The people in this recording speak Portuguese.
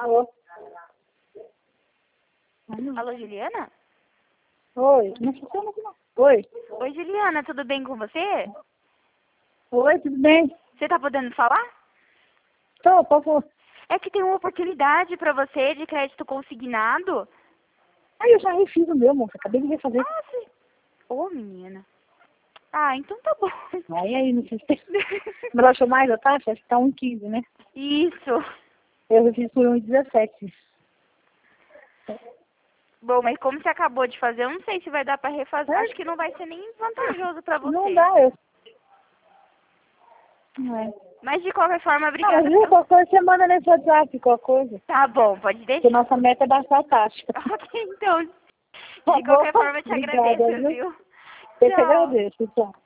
Alô? Alô, Juliana? Oi, não funciona aqui não. Oi? Oi, Juliana, tudo bem com você? Oi, tudo bem? Você tá podendo falar? Por favor. É que tem uma oportunidade pra você de crédito consignado. Aí eu já refiz o meu, moça. Acabei de refazer. Ah, sim. Ô, menina. Ah, então tá bom. Aí, não sei se tem. Mas ela achou mais a taxa? Acho que tá 1,15, né? Isso. Eu refiz por 1,17. Bom, mas como você acabou de fazer, eu não sei se vai dar pra refazer. É? Acho que não vai ser nem vantajoso pra você. Não dá, eu... Não é. Mas de qualquer forma, Ah, obrigada. mas viu, qualquer coisa você manda nesse WhatsApp, qualquer coisa. Tá bom, pode Porque deixar. nossa meta é baixar a taxa. Ok, então. Tá De qualquer bom? forma, eu te Obrigada, agradeço, viu? viu? Eu te Tchau. agradeço, tchau.